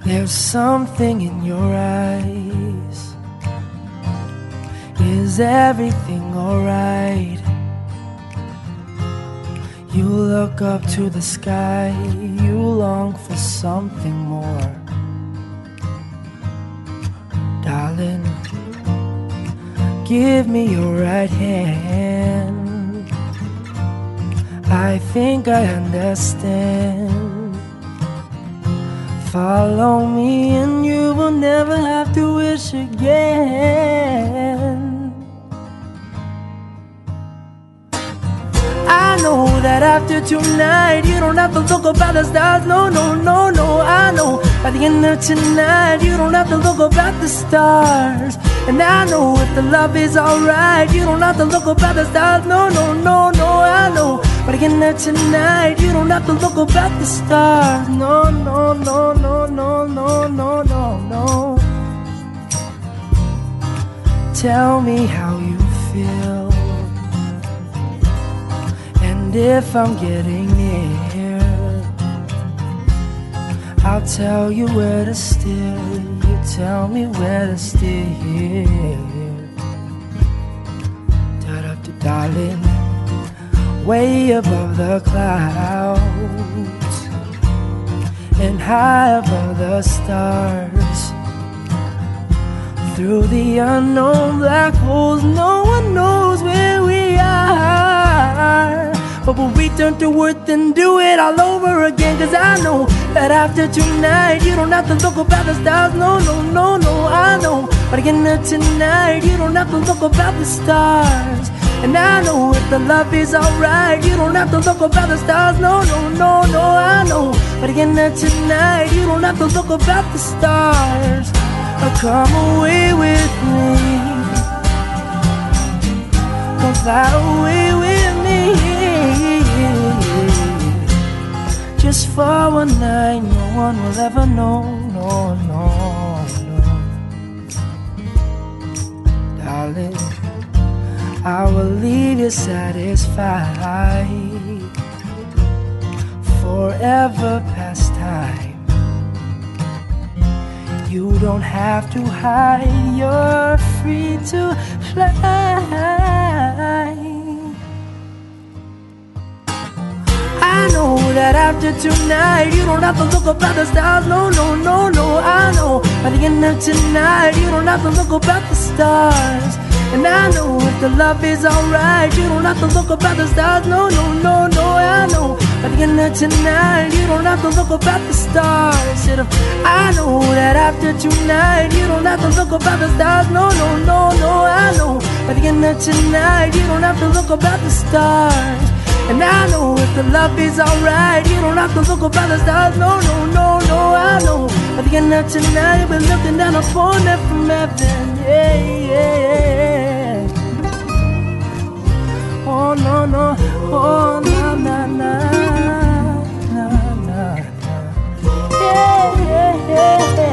There's something in your eyes. Is everything alright? You look up to the sky, you long for something more. Darling, give me your right hand. I think I understand. Follow me and you will never have to wish again. I know that after tonight you don't have to look up at the stars. No, no, no, no, I know by the end of tonight you don't have to look up at the stars. And I know if the love is alright you don't have to look up at the stars. No, no, no, no, I know by the end of tonight you don't have to look up at the stars. No, no, no, no, no, no, no, no, no. Tell me how you feel, and if I'm getting near, I'll tell you where to steer. You tell me where to steer. Da-da-da, darling, way above the clouds and high above the stars. Through the unknown black holes, no one knows where we are. But we'll return to earth and do it all over again. Cause I know that after tonight you don't have to look up at the stars. No, no, no, no, I know. But again tonight you don't have to look up at the stars. And I know if the love is alright you don't have to look up at the stars. No, no, no, no, I know. But again tonight you don't have to look up at the stars. Come away with me, come fly away with me. Just for one night, no one will ever know, no, no, no. Darling, I will leave you satisfied, forever past time. You don't have to hide, you're free to fly. I know that after tonight you don't have to look up at the stars. No, no, no, no, I know by the end of tonight you don't have to look up at the stars. And I know if the love is alright you don't have to look up at the stars. No, no, no, no, I know by the end of tonight you don't have to look up at the stars. I know that after tonight you don't have to look up at the stars. No, no, no, no, I know by the end of tonight you don't have to look up at the stars. And I know if the love is alright you don't have to look up at the stars. No, no, no, no, I know by the end of tonight we're looking down upon it from heaven. Yeah, yeah, yeah. Oh, no, no, oh, na, na, na, na, na, na. Yeah, yeah, yeah.